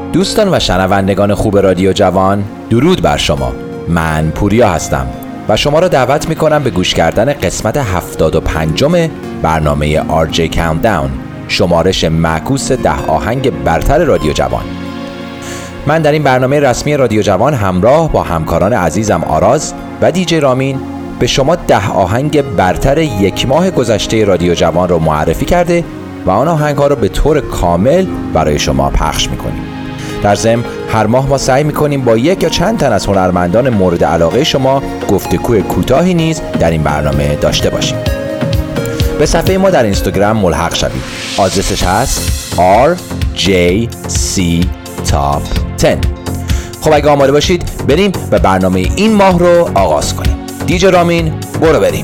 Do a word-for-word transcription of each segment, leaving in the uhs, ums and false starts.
دوستان و شنوندگان خوب رادیو جوان، درود بر شما. من پوریا هستم و شما را دعوت می کنم به گوش کردن قسمت هفتاد و پنجم برنامه آر جی کاونتداون، شمارش معکوس ده آهنگ برتر رادیو جوان. من در این برنامه رسمی رادیو جوان همراه با همکاران عزیزم آراز و دیجی رامین به شما ده آهنگ برتر یک ماه گذشته رادیو جوان رو معرفی کرده و آن آهنگ ها رو به طور کامل برای شما پخش میکنیم. در ضمن هر ماه ما سعی میکنیم با یک یا چند تن از هنرمندان مورد علاقه شما گفتگوی کوتاهی نیز در این برنامه داشته باشیم. به صفحه ما در اینستاگرام ملحق شوید. آدرسش هست آر جی سی Top ده. خب اگه آماده باشید بریم و برنامه این ماه رو آغاز کنیم. دیجی رامین برو بریم.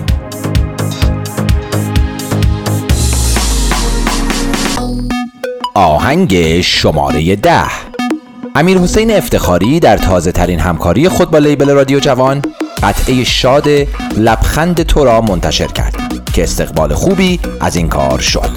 آهنگ شماره ده. امیر حسین افتخاری در تازه ترین همکاری خود با لیبل رادیو جوان قطعه شاد لبخند تو را منتشر کرد که استقبال خوبی از این کار شد.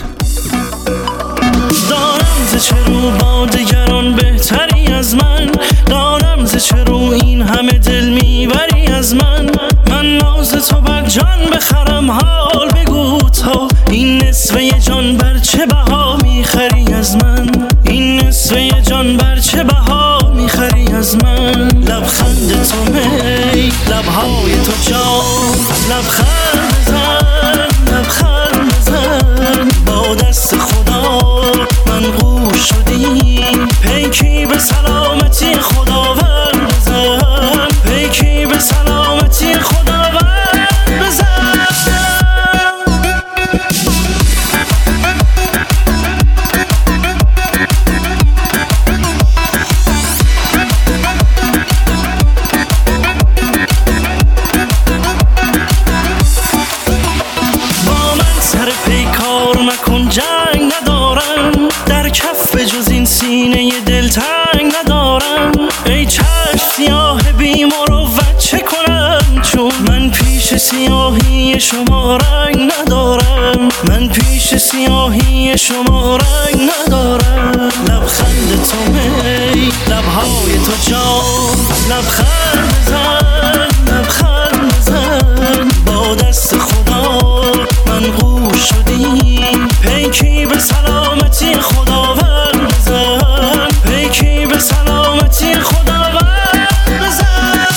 دارم ز چه رو با دگران بهتری از من، دارم ز چه رو این همه دل میبری از من. من ناز تو بر جان بخرم، حال بگو تا این نصفه جان بر چه بها میخری از من. این نصفه جان بر چه بها میخری از من. لبخند تو می لبهای تو جان، لبخند بزن لبخند بزن. با دست خدا من گوش شدی، پیکی به سلامتی خداوند بزن. پیکی به سلامتی خداوند بزن. با من سر پیکار مکن، جنگ ندارم در کف جز این سینه دل تنگ ندارم. ای چشم سیاه بی مروت چه کنم، چون من پیش سیاهی شما رنگ ندارم. من پیش سیاهی شما رنگ ندارم. لبخند تو می لبهای تو جان، لبخند بزن لبخند بزن. با دست خدا من گوش شدی، پیکی به سلامتی خداوند بزن. پیکی به سلامتی خداوند بزن.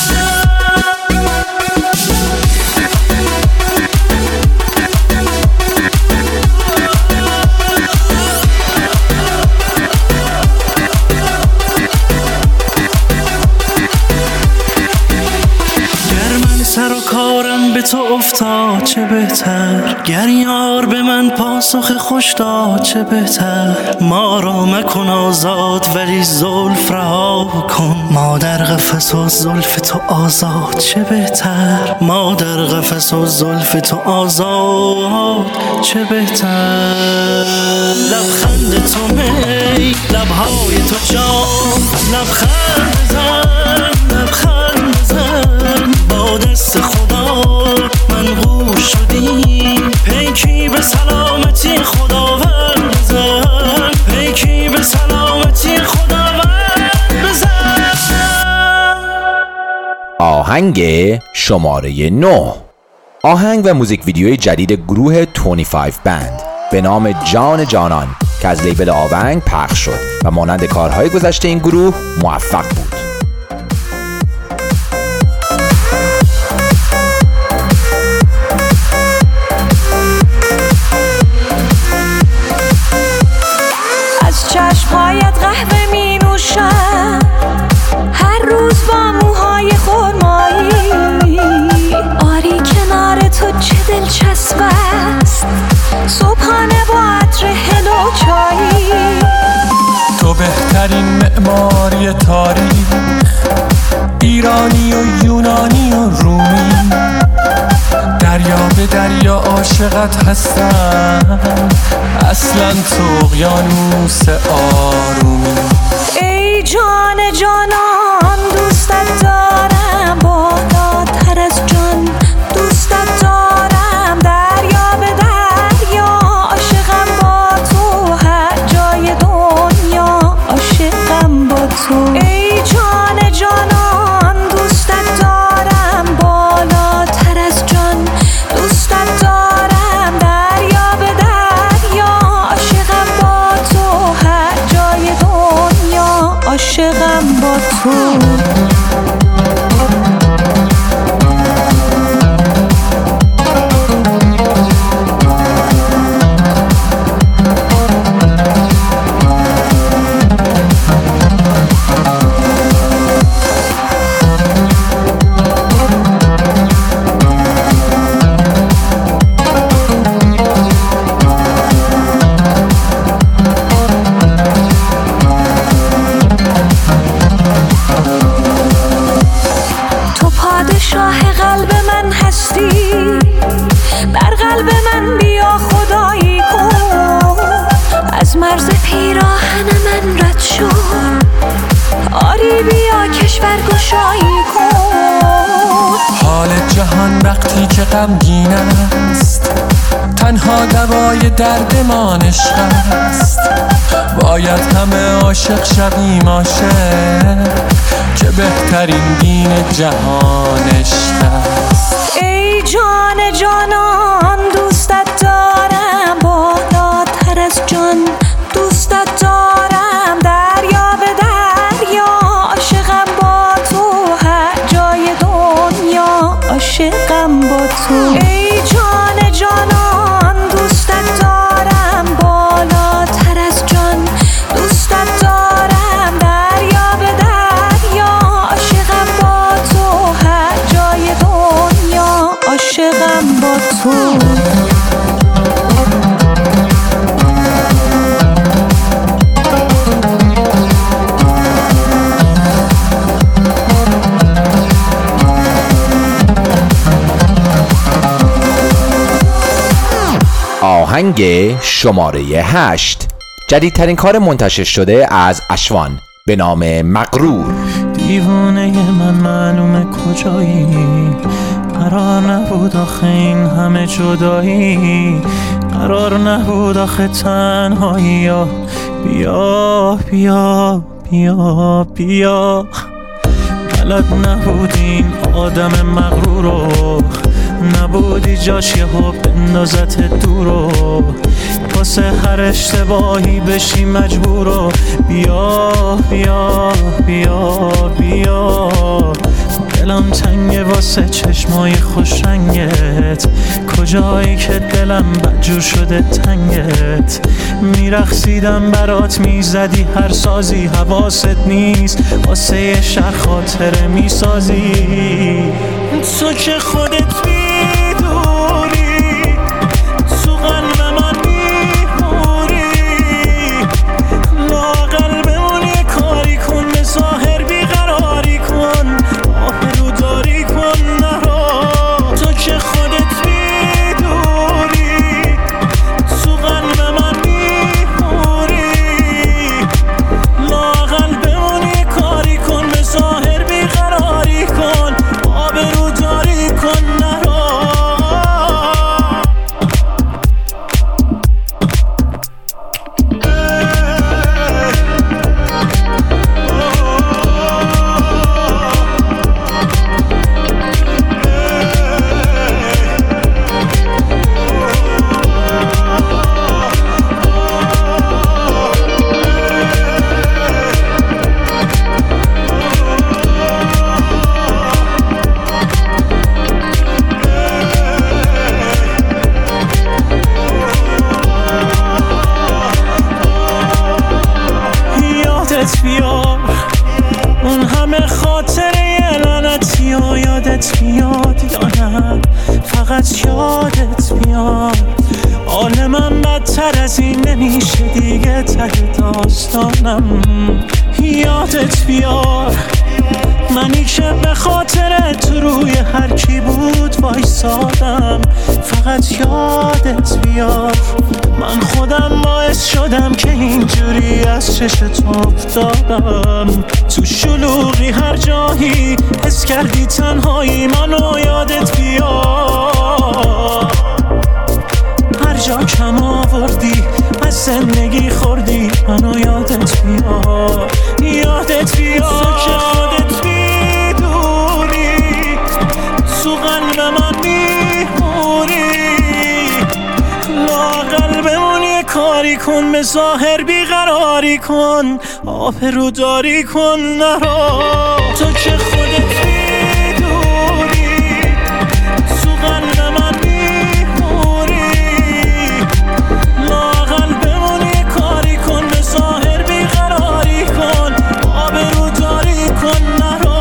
سر و کارم به تو افتاد چه بهتر، گر یار به من پاسخ خوش داد چه بهتر. ما را مکن آزاد ولی زلف رها کن، ما در قفس و زلف تو آزاد چه بهتر. ما در قفس و زلف تو آزاد چه بهتر. لبخند تو می لبهای تو جان، لبخند بزن لبخند بزن. با دست خدا من گوش شدی، پیکی به سلامتی خداوند بزن. پیکی به سلامتی خداوند بزن. آهنگ شماره نه. آهنگ و موزیک ویدیوی جدید گروه بیست و پنج بند به نام جان جانان که از لیبل آونگ پخش شد و مانند کارهای گذشته این گروه موفق بود. چشمهایت قهوه می نوشم، هر روز با موهای خرمایی. آری کنار تو چه دلچسب است، صبحانه با عطر هل و چایی. تو بهترین معماری تاریخ، ایرانی و یونانی و رومی. دریا به دریا عاشقت هستم، اصلا تو اقیانوس آرومی. ای جان جانان دوستت دارم، بالاتر از جان دوستت دارم. دریا به دریا عاشقم با تو، هر جای دنیا عاشقم با تو. پادشاه قلب من هستی، در قلب من بیا خدایی کن، از مرز پیراهن من رد شو، آری بیا کشور گشایی کن. حال جهان وقتی که غمگین است، تنها دوای درد ما عشق است. باید همه عاشق شویم عاشق، که بهترین دین جهان عشق است. ای جان جانان دوستت دارم، بالاتر از جان دوستت دارم، دریا به دریا عاشقم با تو، هر جای دنیا عاشقم با تو. ای جان جانان دوستت دارم، بالاتر از جان دوستت دارم، دریا به دریا عاشقم با تو، هر جای دنیا عاشقم با تو. آهنگ شماره هشت، جدیدترین کار منتشر شده از اشوان به نام مغرور. دیوانه من معلومه کجایی، قرار نبود آخه این همه جدایی، قرار نبود آخه تنهایی. بیا بیا بیا بیا، بلد نبودین آدم مغرورو، نبودی جاش یه حب بندازت دورو، واسه هر اشتباهی بشی مجبورو. بیا بیا بیا بیا، دلم تنگه واسه چشمای خوش رنگت، کجایی که دلم بدجور شده تنگت. میرقصیدم برات میزدی هر سازی، حواست نیست واسه یه شهر خاطره میسازی. تو که خودت میدونی تو قلب من میمونی، لااقل بمون یه کاری کن، به ظاهر بیقراری کن، آبرو داری کن نرا. تو که خودت میدونی تو قلب من میمونی، لااقل بمون یه کاری کن، به ظاهر بیقراری کن، آبرو داری کن نرا. یادت بیار اون همه خاطره لعنتی و یادت بیاد یا نه، فقط یادت بیار حال من بدتر از این نمیشه دیگه، ته داستانم. یادت بیار منی که به خاطر تو روی هر کی بود وایسادم، فقط یادت بیار من خودم باعث شدم که اینجوری از چشت افتادم. تو شلوغی هر جایی حس کردی تنهایی، منو یادت بیار هر جا کم آوردی از زندگی خوردی، منو یادت بیار یادت بیار که خودت میدونی تو قلب من میمونی، لااقل بمون یه کاری کن، به ظاهر بیقراری کن، آبروداری کن نرا. تو که خودت میدونی تو قلب من میمونی، لااقل بمونی کاری کن، به ظاهر بیقراری کن، آبروداری کن نرا.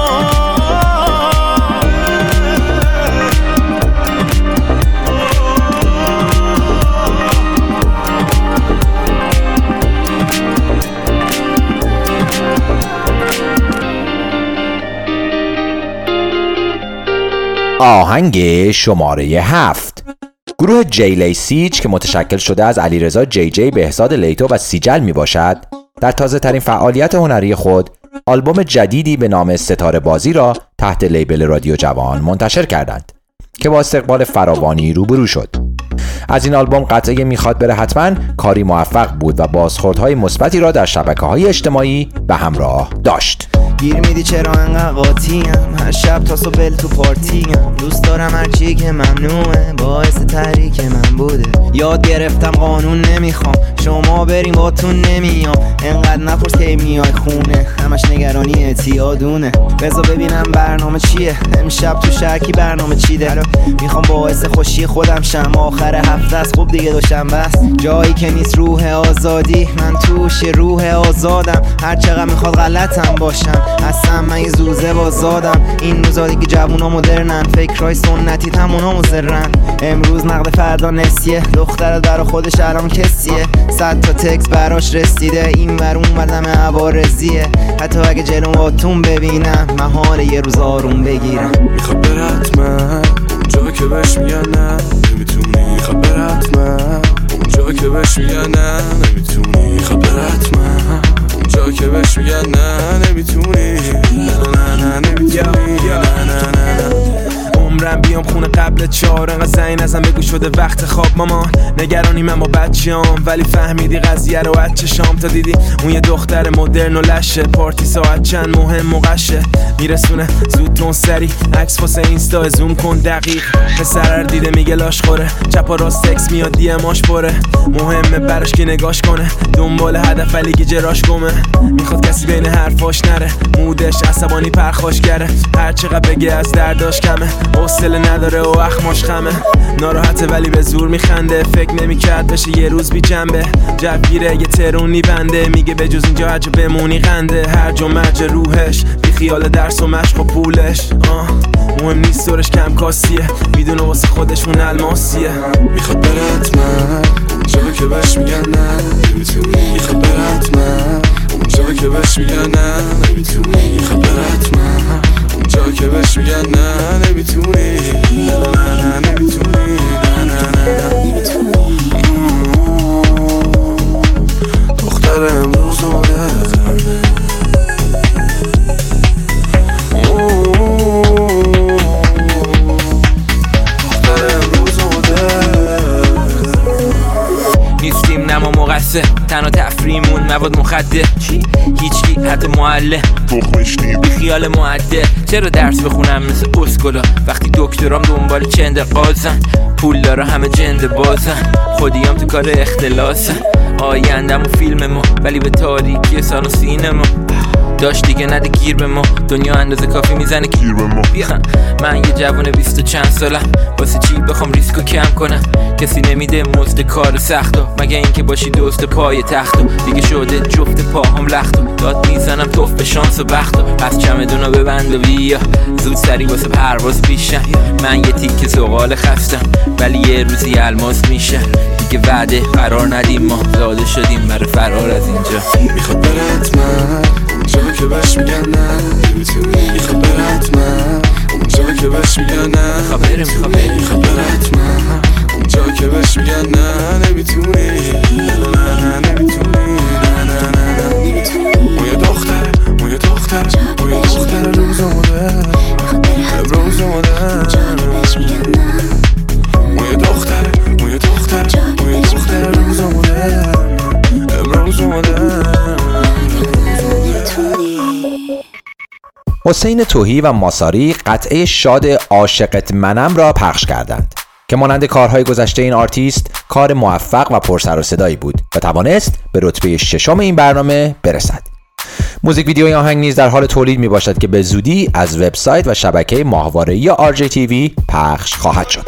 آهنگ شماره هفت، گروه جیلی سیج که متشکل شده از علیرضا جی جی، بهزاد لیتو و سیجل می باشد، در تازه ترین فعالیت هنری خود آلبوم جدیدی به نام ستاره بازی را تحت لیبل رادیو جوان منتشر کردند که با استقبال فراوانی روبرو شد. از این آلبوم قطعه میخواد بره حتما کاری موفق بود و بازخوردهای مثبتی را در شبکه‌های اجتماعی به همراه داشت. گیر میدی چرا انقدر قاطیم، هر شب تا صبح بل تو پارتیم، دوست دارم هر چی که ممنوعه باعث تحریک من بوده. یاد گرفتم قانون نمیخوام، شما بریم باتون نمیام، انقدر نپرس که میای خونه، همش نگرانی اعتیادونه. بذار ببینم برنامه چیه، امشب تو شرکی برنامه چیده. میخوام باعث خوشی خودم شم، آخر هفته است خوب دیگه دوشنبه است، جایی که نیست روح آزادی، من توش روح آزادم، هر چقدر میخواد غلطم باشم، اصلا من یه زوزه بازادم. این روزا دیگه جوونا مدرنن، فکرای سنتی تمونا مزرن، امروز نقد فردا نسیه، دخترت برا خودش الان کسیه، صد تا تکس براش رسیده، این ور اون ور دم عوارضیه، حتی اگه جلوم باتون ببینم محاله یه روز آروم بگیرم. میخواد بره حتما اونجا که بهش میگن نه نمیتونی، میخواد بره حتما اونجا که بهش میگن نه نمیتونی، میخواد بره حتما اونجا که بهش میگن نه نمیتونی، نه نه نه نمیتونی، نه نه نه. عمرم بیام خونه قبل چهار، انقدر زنگ نزن بگو شده وقت خواب مامان، نگرانی من با بچه‌ام، ولی فهمیدی قضیه رو از چشام، تا دیدی اون یه دختر مدرن و لشه، پارتی ساعت چند مهم و قشه، میرسونه زود تون سری، عکس واسه اینستا زوم کن دقیق، پسر دیده میگه لاش خوره، چپ و راست تکس میاد دی اماش پره، مهمه براش که نگاش کنه، دنبال هدف ولی گیجه راش گمه، میخواد کسی بین حرفاش نره، مودش عصبانی پرخاش گره، هر چقدر بگه از درداش کمه، حوصله نداره و اخماش خمه، ناراحته ولی به زور میخنده، فکر نمیکرد بشه یه روز بی جنبه، جوگیره یه ترونی بنده، میگه به جز اینجا هرجا بمونی غنده، هر جا مرج روحش بی خیال درس و مشق و پولش، آه مهم نیست دورش کم کاسیه، میدونه واسه خودش اون الماسیه، میخواد بره حتما اونجا که بهش میگن نه نمیتونی، میخواد بره حتما اونجا که بهش میگن نه نمیتونی، میخواد بره حتما اونجا که بهش میگن نه نمیتونی، نه نه نه نمیتونی، نه نه نه نمیتونی. دختر امروز اومده، دختر امروز اومده، نیستیم نما مقصر، تنها تفریمون مواد مخدر، هیچکی حتی معلم تخمش نیم خیال معدل، چرا درس بخونم مثل اسکولا وقتی دکترام دنبال چند قازن، پول داره همه جند بازن، خودیام تو کار اختلاسن، آیندم و فیلم ما ولی به تاریکی سان و سینما، داشت دیگه نده گیر به ما، دنیا اندازه کافی میزنه گیر به ما، من یه جوان بیست و چند سالم، واسه چی بخوام ریسکو کم کنم، کسی نمیده مزد کار سختو، مگه اینکه باشی دوست پای تختو، دیگه شده جفت پاهم لختو، داد میزنم توف به شانس و بختو، پس چمدونو ببند و بیا، زود سری واسه پرواز پیشم، من یه تیکه زغال خستم ولی یه روزی الماس میشه، دیگه وعده قرار ندیم، ما زاده شدیم برای فرار از اینجا، میخواد بره حتما اونجا که بهش میگن نه نمیتونی، میخواد بره حتما اونجا که بهش میگن نه، میخواد بره میخواد بره میخواد بره حتما اونجا که بهش میگن نه نمیتونی، نه نه نه نمیتونی، نه نه نه نمیتونی. اون یه دختره اون یه دختره اون یه دختره روز اومده، روز اومده، اون یه دختره اون یه دختره اون یه دختره روز اومده، روز اومده. حسین توهی و ماساری قطعه شاد عاشقت منم را پخش کردند که مانند کارهای گذشته این آرتیست کار موفق و پرسر و صدایی بود و توانست به رتبه ششم این برنامه برسد. موزیک ویدیوی آهنگ نیز در حال تولید می باشد که به زودی از وبسایت و شبکه ماهواره‌ای آر جی تی وی پخش خواهد شد.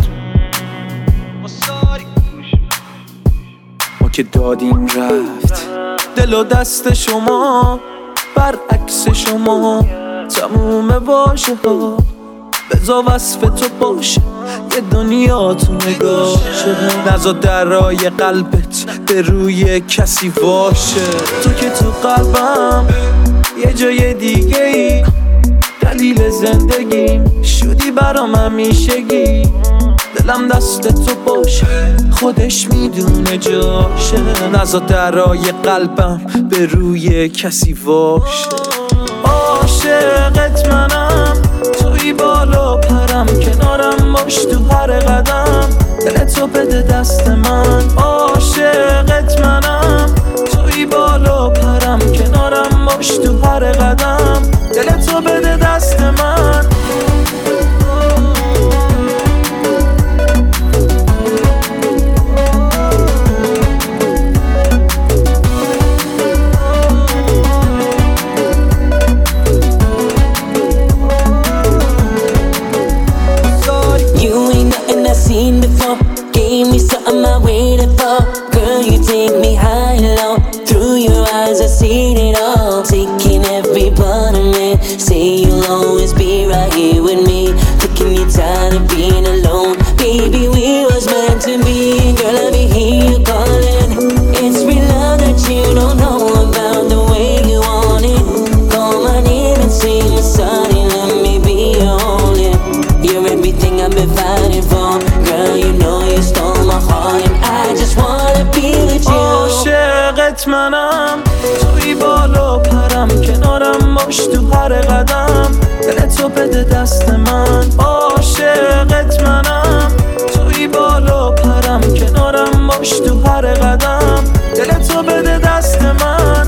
ما که دادیم رفت دل و دست شما، برعکس شما تموم واژه ها بذار وصف تو باشه، یه دنیا تو نگاه شده، نزا درای قلبت به روی کسی باشه. تو که تو قلبم یه جای دیگه ای، دلیل زندگیم شدی برام همیشگی، دلم دست تو باشه خودش میدونه جاشه، نزا درای قلبم به روی کسی باشه. عاشقت منم، توی بالا پرم، کنارم باش تو هر قدم، دل تو بده دست من. عاشقت منم، توی بالا پرم، کنارم باش تو هر قدم، دل تو بده دست من. Seen before, gave me something I waited for. Girl, you take me high and low. Through your eyes I seen it all. Taking every part of me. Say you'll always be right here with me. Thinking you're tired of being alone. Baby, we was meant to be. Girl, I be hear you calling. It's real love that you don't know about, the way you want it. Call my name and say I'm sorry. Let me be your only. You're everything I've been fighting for. Girl, you know you stole my heart and I just wanna be with you. عاشقت منم، توی بالا پرم، کنارم باش تو هر قدم، دل تو بده دست من. عاشقت منم، توی بالا پرم، کنارم باش تو هر قدم، دل تو بده دست من.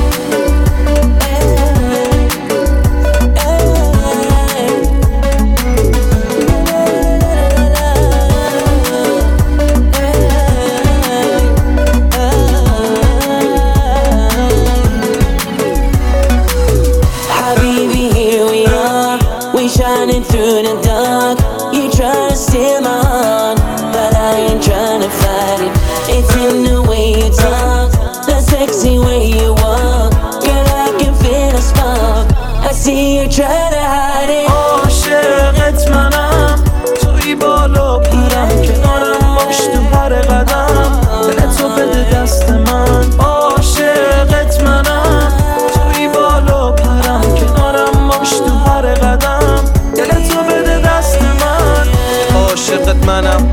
Shining through the dark, you try to steal my heart, but I ain't trying to fight it. It's in the way you talk, the sexy way you walk. Girl, I can feel a spark, I see you try to hide it. عاشقت منم، توی بالا پرم، کنارم باش تو هر قدم، دل تو بده دست من. عاشقت منم، توی بالا پرم، کنارم باش تو هر قدم، دل تو بده دست من. عاشقت منم،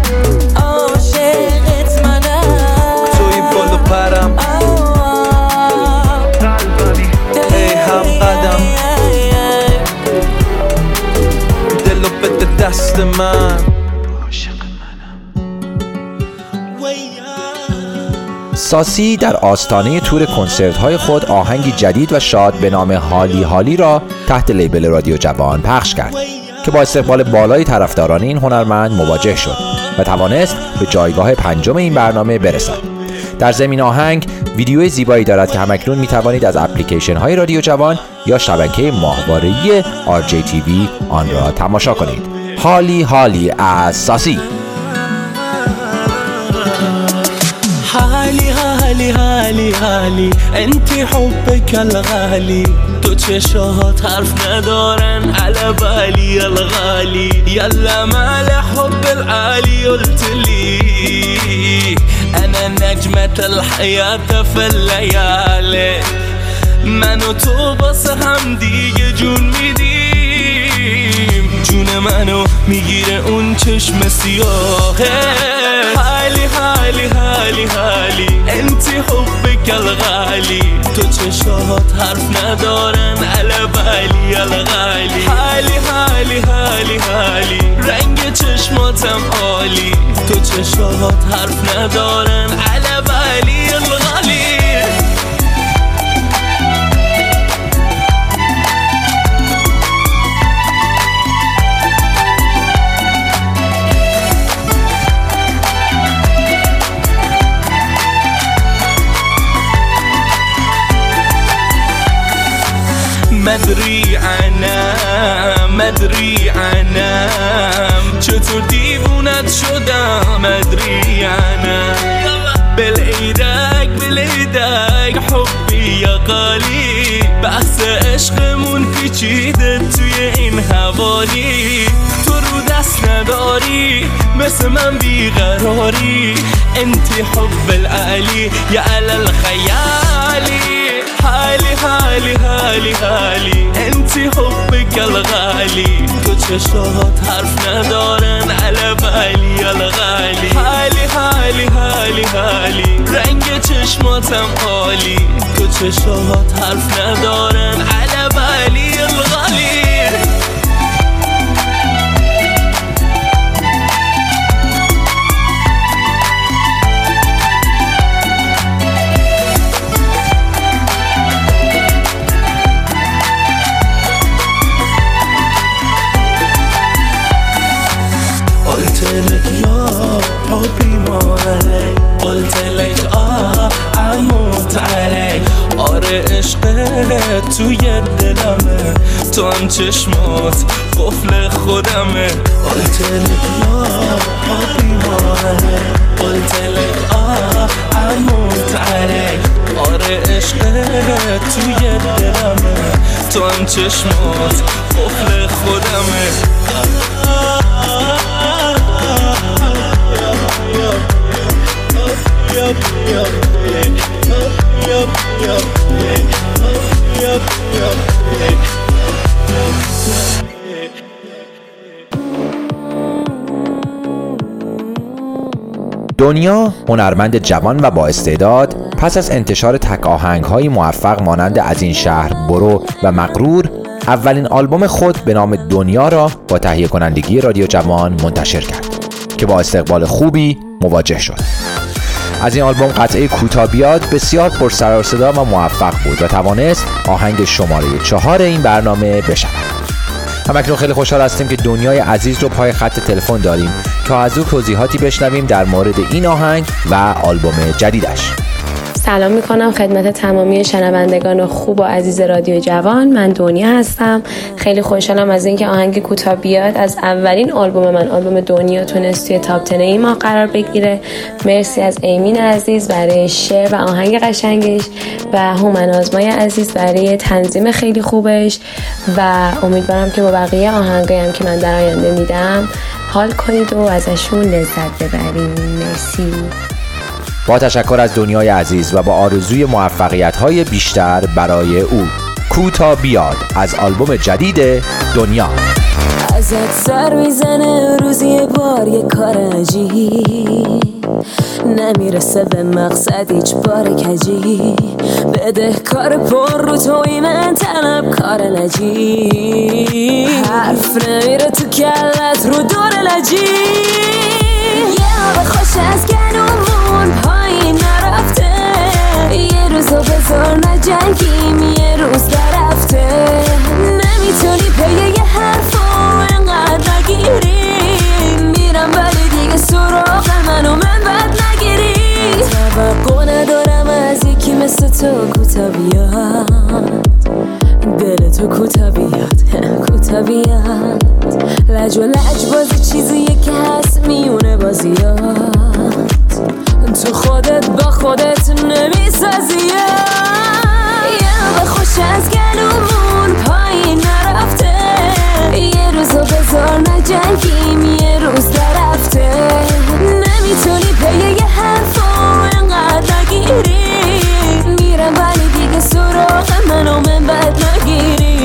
عاشقت منم، توی بالا پرم، ای هم قدم، دلو بده دست من. ساسی در آستانه تور کنسرت‌های خود آهنگی جدید و شاد به نام حالی حالی را تحت لیبل رادیو جوان پخش کرد که با استقبال بالای طرفداران این هنرمند مواجه شد و توانست به جایگاه پنجم این برنامه برسد. در ضمن آهنگ ویدیوی زیبایی دارد که همکنون می توانید از اپلیکیشن های رادیو جوان یا شبکه ماهواره‌ای آر جی تی وی آن را تماشا کنید. حالی حالی از ساسی. حالي حالي حالي حالي انتي حبك الغالي، تو چشات حرف ندارن على بالي الغالي، يلا مال حب العالي قلتلي انا نجمة الحياة في الليالي، من و تو باسه هم دیگه جون میدیم، جون منو میگیره اون چشم سیاهه. حالی حالی حالی حالی انتی حبک الغالی، تو چشات حرف ندارن علی بالی الغالی، حالی حالی حالی حالی رنگ چشماتم عالی، تو چشات حرف ندارن علی بالی الغالی. مدری عنم مدری عنم چطور دیوونت شدم مدری عنم بلیدک بلیدک حبی یا قالی بحث عشقمون پیچیده توی این حوالی تو رو دست نداری مثل من بیقراری انتی حب العلی یا علل خیالی حالی حالی حالی حالی انتی حبک الغالی تو چشات حرف ندارن علب علی الغالی حالی حالی حالی حالی رنگ چشماتم عالی تو چشات حرف ندارن علب علی الغالی قلت لك يا حبي ما عليك قلت لك آه اموت عليك آره عشقت توی دلمه تو هم چشمات قفل خودمه قلت لك يا حبي ما عليك قلت لك آه اموت عليك آره عشقت توی دلمه تو هم چشمات قفل خودمه دنیا هنرمند جوان و با استعداد پس از انتشار تک آهنگ‌های موفق مانند از این شهر برو و مغرور اولین آلبوم خود به نام دنیا را با تهیه کنندگی رادیو جوان منتشر کرد که با استقبال خوبی مواجه شد. از این آلبوم قطعه کوتاه بیاد بسیار پر سر و صدا و موفق بود و توانست آهنگ شماره چهار این برنامه بشود. همکنون خیلی خوشحال هستیم که دنیای عزیز رو پای خط تلفن داریم که از او توضیحاتی بشنویم در مورد این آهنگ و آلبوم جدیدش. سلام میکنم خدمت تمامی شنوندگان خوب و عزیز رادیو جوان. من دنیا هستم. خیلی خوشحالم از اینکه آهنگ کوتاه بیاد از اولین آلبوم من، آلبوم دنیا، تونست توی تاپ ده ای ما قرار بگیره. مرسی از ایمین عزیز برای شعر و آهنگ قشنگش و هومن آزمای عزیز برای تنظیم خیلی خوبش و امیدوارم که با بقیه آهنگایی هم که من در آینده میدم حال کنید و ازشون لذت ببرید. مرسی. با تشکر از دنیای عزیز و با آرزوی موفقیت‌های بیشتر برای او، کوتاه بیاد از آلبوم جدید دنیا. ازت سر میزنه روزی یه بار یه کار عجیب، نمیرسه به مقصد هیچ بار کجی، بده کار پر رو توی من طلب کار نجی، حرف نمیره تو کلت رو دور لجی، یه آب خوش از گلومون پایین نرفته، یه روزو بذار نجنگیم یه روز درفته، نمیتونی پی یه حرفو انقدر نگیری، میرم ولی دیگه سراغ منو من بد نگیری، توقع ندارم از یکی مثل تو کوتا بیاد، دل تو کوتا بیاد کوتا بیاد، لج و لج بازی چیزیه که هست میونه بازیات، تو خودت با خودت نمیسازی، یه به خوش از گلومون پایین نرفته، یه روزو بذار نجنگیم یه روز درفته، نمیتونی پی یه حرفو انقدر نگیری، میرم ولی دیگه سراغ منو من بد نگیری.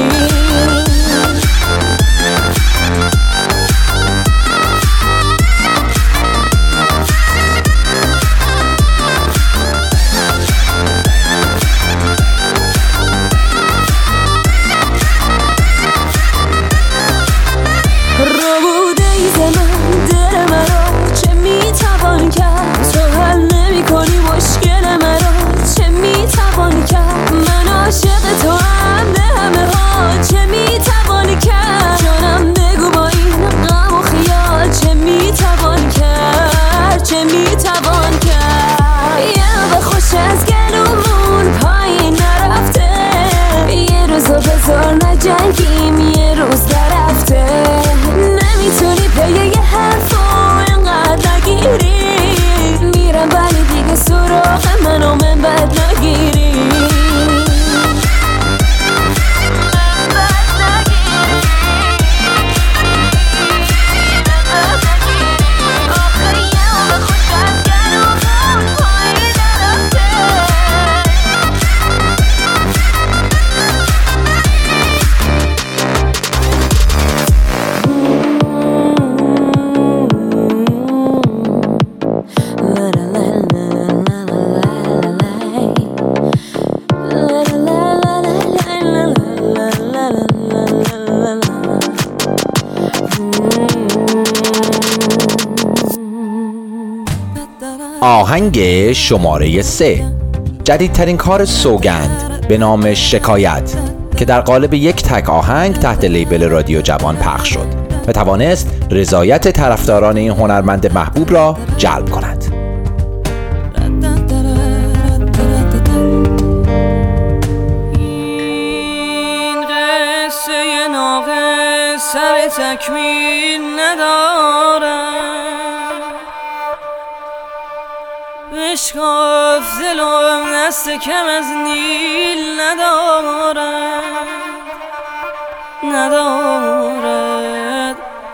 آهنگ شماره سه، جدیدترین کار سوگند به نام شکایت که در قالب یک تک آهنگ تحت لیبل رادیو جوان پخش شد و توانست رضایت طرفداران این هنرمند محبوب را جلب کند. این قصه ناقص سر تکمیل نداره، بشکاف دلم دست کم از نیل ندارد ندارد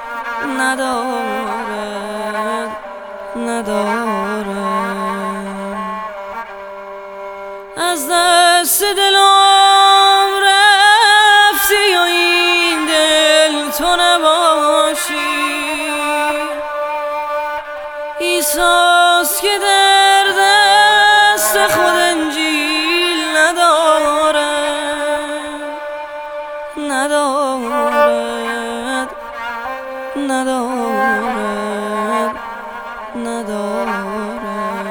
ندارد ندارد از دست دلم رفتی و این دل تو نباشی، ایساس که در دست خود انجیل ندارد ندارد ندارد ندارد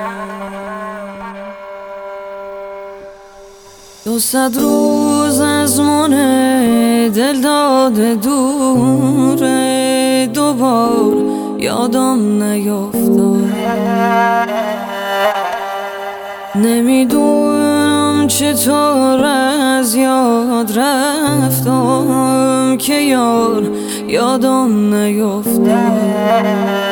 دو صد روز از من دل داده دوره، دوبار یادم نیفتاد، نمیدونم چطور از یاد رفتم که یار یادم نیفتاد.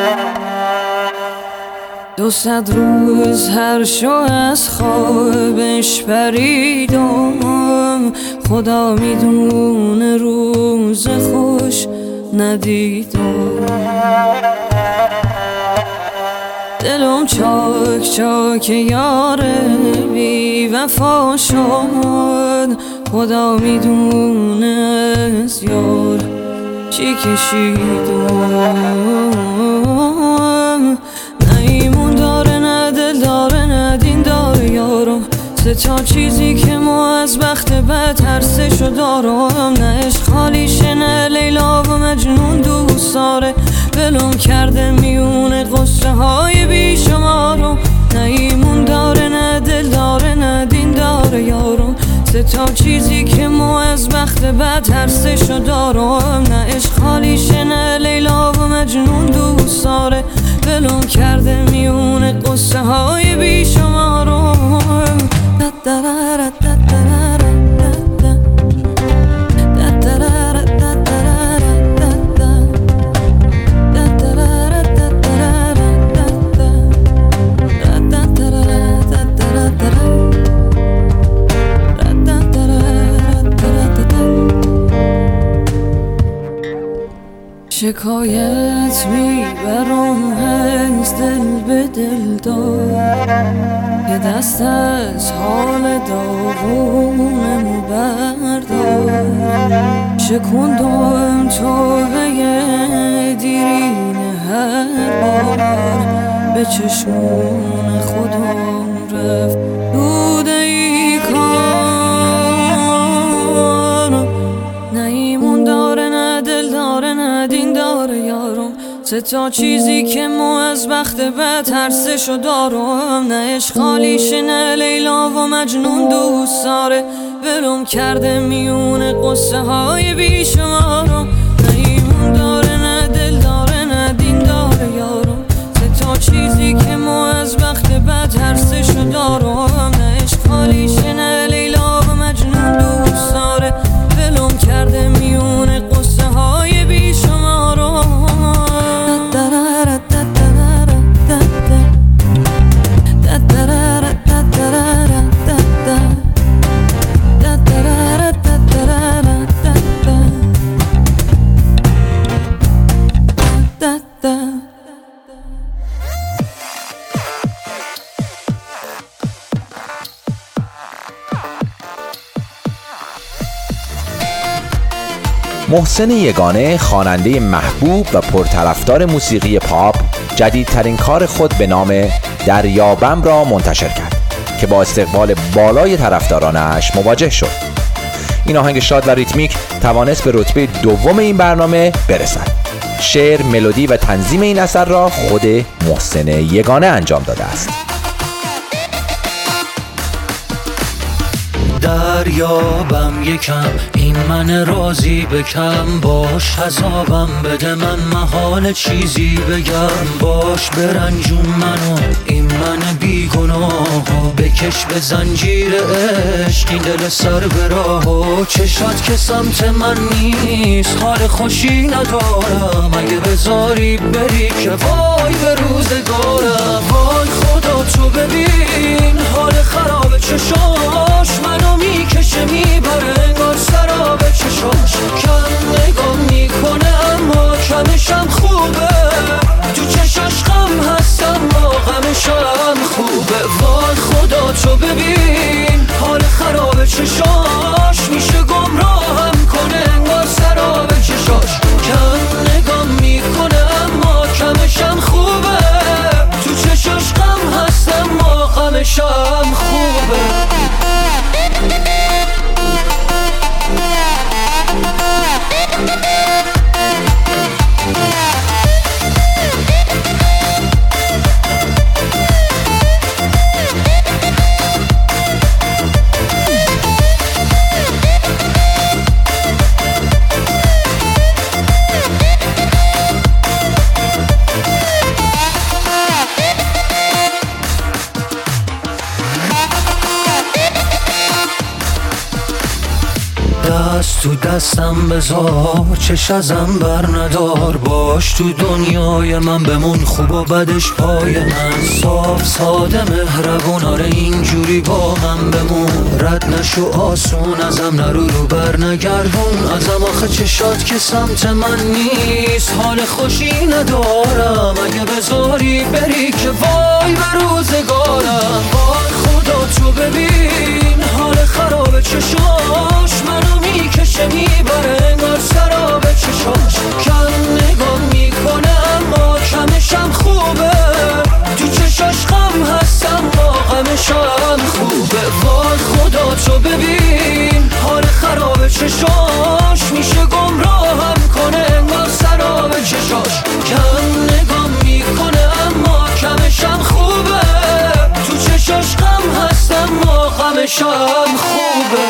دو صد روز هر شو از خوابش پریدم، خدا میدونه روز خوش ندیدم، دلم چاک چاک یاره بی وفا شد، خدا میدونه از یار چی کشیدم. نه ایمون داره نه دل داره نه دین داره یارم، سه تا چیزی که ما از بخت بد هر سه شو دارم، نه عشق خالیشه نه لیلا و مجنون دوست داره، ولم کرده میونه قصه های بی شمارم، نه ایمون داره نه دل داره نه دین داره یارم، سه تا چیزی که ما از بخت بد هر سه شو دارم، نه عشق خالیشه نه لیلا و مجنون دوست داره، ولم کرده میونه قصه های بی شمارم. شکایت میبرم از دل به دل دار، که دست از حال داغونمو بردار، شکندم توبه دیرین هر بار، به چشمون خودم رفت دود ای کار، نه ایمون داره نه دل داره نه دین داره یارم، سه تا چیزی که ما از بخت بد هر سه شو دارم، نه عشق خالیشه نه لیلا و مجنون دوست داره، ولم کرده میونه قصه های بی شمارم، نه ایمون داره نه دل داره نه دین داره یارم، سه تا چیزی که ما از بخت بد هر سه شو دارم، نه عشق خالیشه نه لیلا و مجنون دوست داره، ولم کرده میونه قصه های بی شمارم. محسن یگانه، خواننده محبوب و پرطرفدار موسیقی پاپ، جدیدترین کار خود به نام دریابم را منتشر کرد که با استقبال بالای طرفدارانش مواجه شد. این آهنگ شاد و ریتمیک توانست به رتبه دوم این برنامه برسد. شعر، ملودی و تنظیم این اثر را خود محسن یگانه انجام داده است. دریابم یکم، این من راضی بکم. باش عذابم بده من محال چیزی بگم. باش برنجون منو این من بیگناهو، بکش به زنجیر عشق این دل سر به راهو. چشات که سمت من نیست حال خوشی ندارم، اگه بذاری بری که وای به روزگارم. وای خدا تو ببین حال خراب چشاش، منو میکشه میبره انگار سراب چشاش. کم نگاه میکنه اما کمشم خوبه، تو چشاش غم هست اما غمشم خوبه. وای خدا تو ببین حال خراب چشاش، میشه گمراهم کنه انگار سراب چشاش. کم نگاه میکنه اما کمشم خوبه، تو چشاش غم هست اما غمشم خوبه. دست تو دستم بذار، چش ازم بر ندار. باش تو دنیای من بمون، خوب و بدش پای من. صاف ساده مهربون، آره اینجوری با من بمون. رد نشو آسون ازم، نرو رو بر نگردون ازم. آخه چشات که سمت من نیست حال خوشی ندارم، اگه بذاری بری که وای به روزگارم. وای خدا تو ببین حال خراب چشاش، منو میکشه میبره انگار سراب چشاش. کم نگاه میکنه اما کمشم خوبه، تو چشاش غم هست اما غمشم خوبه. وای خدا تو ببین حال خراب چشاش، میشه گمراهم کنه انگار سراب چشاش. کم نگاه میکنه اما کمشم خوبه، تو چشاش غم هست اما غمشم خوبه.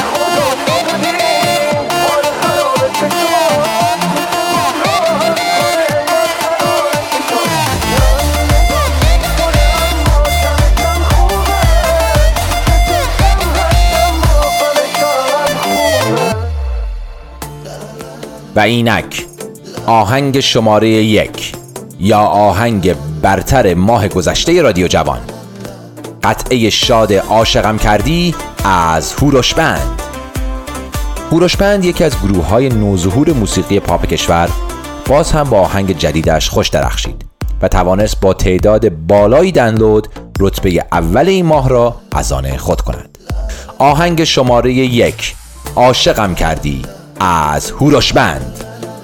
و اینک آهنگ شماره یک یا آهنگ برتر ماه گذشته رادیو جوان، قطعه شاد عاشقم کردی از هوروش بند. هوروش بند یکی از گروه های نوظهور موسیقی پاپ کشور، باز هم با آهنگ جدیدش خوش درخشید و توانست با تعداد بالایی دانلود رتبه اول این ماه را از آن خود کند. آهنگ شماره یک عاشقم کردی از هوروش بند.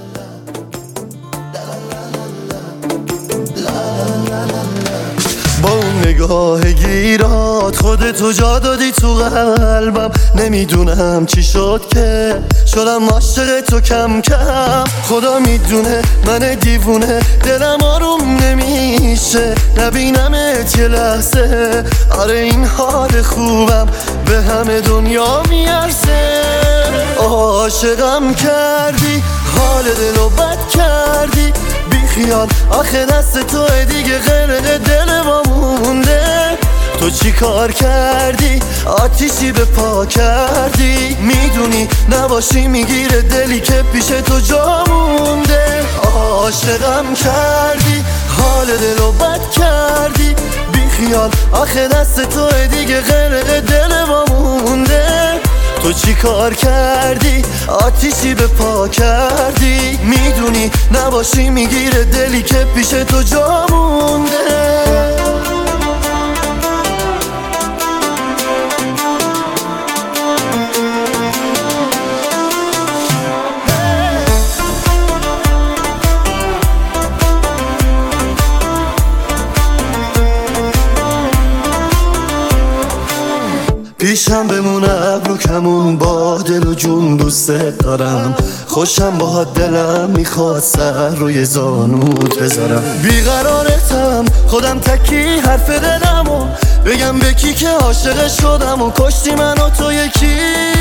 با اون نگاه گیرات خودتو جا دادی تو قلبم. نمیدونم چی شد که شدم عاشق تو کم کم. خدا میدونه من دیوونه دلم آروم نمیشه نبینمت یه لحظه. آره این حال خوبم به همه دنیا میارزه. عاشقم کردی حال دلو بد کردی بیخیال، آخه دست توه دیگه غرق دل ما مونده. تو چی کار کردی آتیشی به پا کردی، میدونی نباشی میگیره دلی که پیش تو جا مونده. عاشقم کردی حال دلو بد کردی بیخیال، آخه دست توه دیگه غرق دل ما مونده. تو چی کار کردی آتیشی به پا کردی، میدونی نباشی میگیره دلی که پیش تو جا مونده. پیشم بمونه ابرو کمون با دل و جون دوست دارم، خوشم با دلم میخواد سر روی زانوت بذارم. بیقرارتم خودم تکی حرف دلمو بگم به کی که عاشق شدم و کشتی من و تو یکی.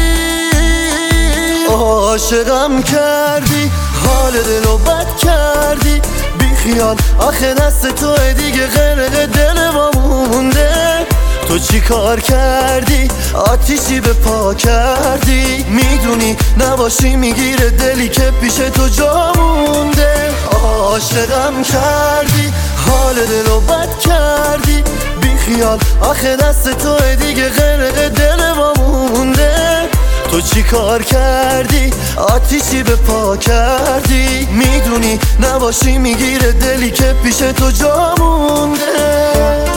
عاشقم کردی حال دلو بد کردی، بی خیال آخه دست توه دیگه غرق دل ما مونده. تو چی کار کردی آتیشی به پا کردی، میدونی نباشی میگیره دلی که پیش تو جا مونده. عاشقم کردی حال دلو بد کردی، بی خیال آخه دست توه دیگه غرق دل ما مونده. تو چی کار کردی آتیشی به پا کردی، میدونی نباشی میگیره دلی که پیش تو جا مونده.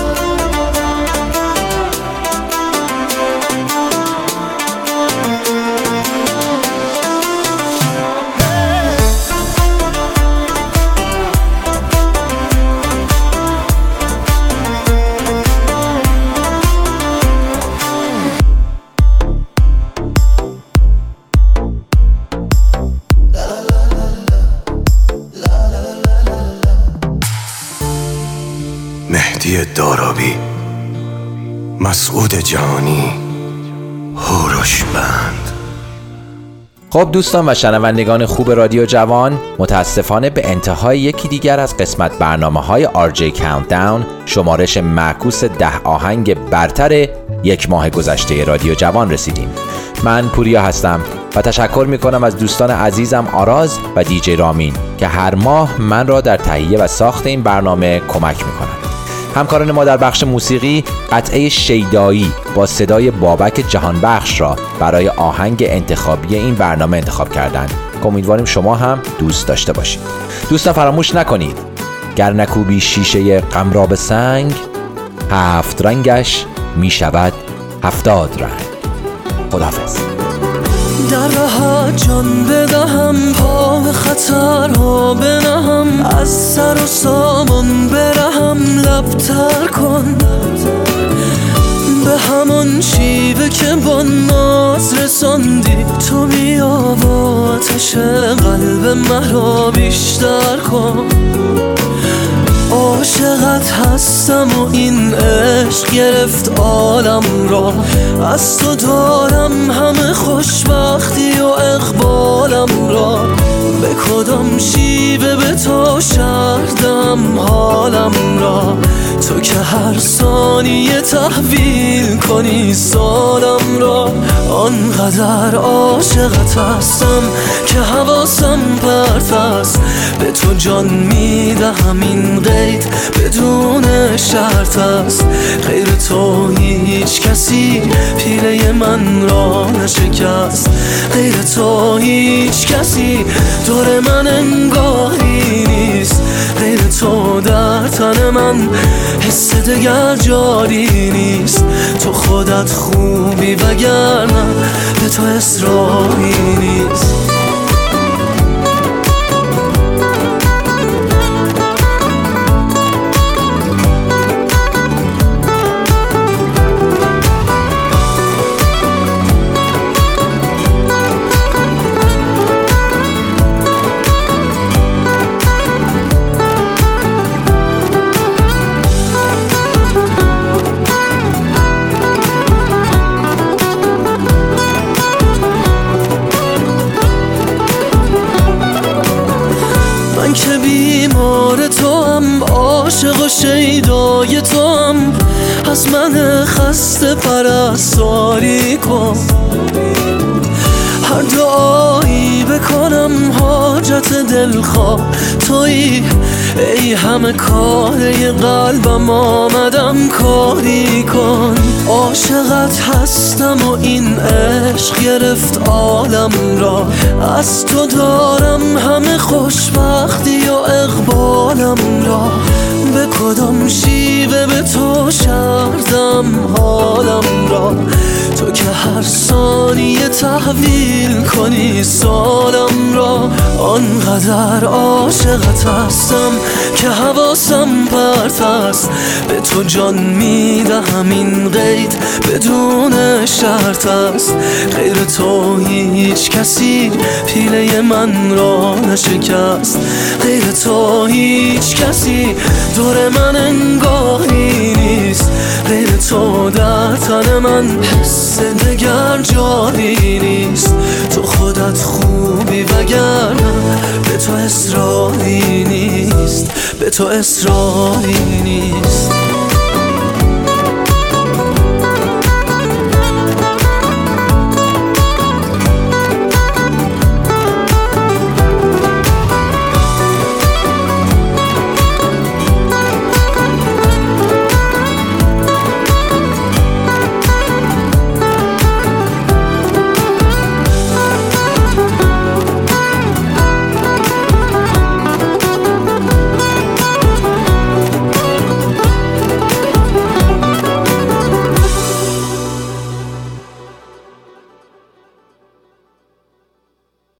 مهدی دارابی، مسعود جهانی، هوروش بند. خب دوستان و شنوندگان خوب رادیو جوان، متاسفانه به انتهای یکی دیگر از قسمت برنامه‌های آر جی کاونتداون، شمارش معکوس ده آهنگ برتر یک ماه گذشته رادیو جوان رسیدیم. من پوریا هستم و تشکر میکنم از دوستان عزیزم آراز و دیجی رامین که هر ماه من را در تهیه و ساخت این برنامه کمک میکنند. همکاران ما در بخش موسیقی قطعه شیدایی با صدای بابک جهانبخش را برای آهنگ انتخابی این برنامه انتخاب کردند که امیدواریم شما هم دوست داشته باشید. دوستان فراموش نکنید گر نکوبی شیشه غم را به سنگ، هفت رنگش می شود هفتاد رنگ. خداحافظ. در راه جان بدهم، پا به خطرها بنهم، از سر و سامان برهم، لبتر کن به همان شیوه که با ناز رساندی. تو بیا و آتش قلب مرا بیشتر کن. عاشقت هستم و این عشق گرفت عالم را، از تو دارم همه خوشبختی و اقبالم را. به کدام شیوه به تو شردم حالم را، تو که هر ثانیه تحویل کنی سالم را. آنقدر عاشقت هستم که حواسم پرت است، به تو جان میدهم این قید بدون شرط است. غیر تو هیچ کسی پیله من را نشکست، غیر تو هیچ کسی دور من انگاری نیست. غیر تو در تن من حس دگر جاری نیست. تو خودت خوبی وگرنه به تو اصراری نیست. که بیمار تو هم، عاشق و شیدای تو هم، از من خسته پرستاری کن. هر دعایی بکنم حاجت دلخواه تویی، ای همه کاره قلبم آمدم کاری کن. عاشقت هستم و این عشق گرفت عالم را، از تو دارم همه خوشبختی و اقبالم را. به کدام شیوه به تو شردم حالم را، تو که هر ثانیه تحویل کنی سالم را. آنقدر عاشقت هستم که حواسم پرت است، به تو جان میدهم این قید بدون شرط است. غیر تو هیچ کسی پیله من را نشکست، غیر تو هیچ کسی دور من انگاری نیست. غیر تو در تن من حس دگر جایی نیست. تو خودت خوبی وگرنه به تو اصراری نیست، به تو اصراری نیست.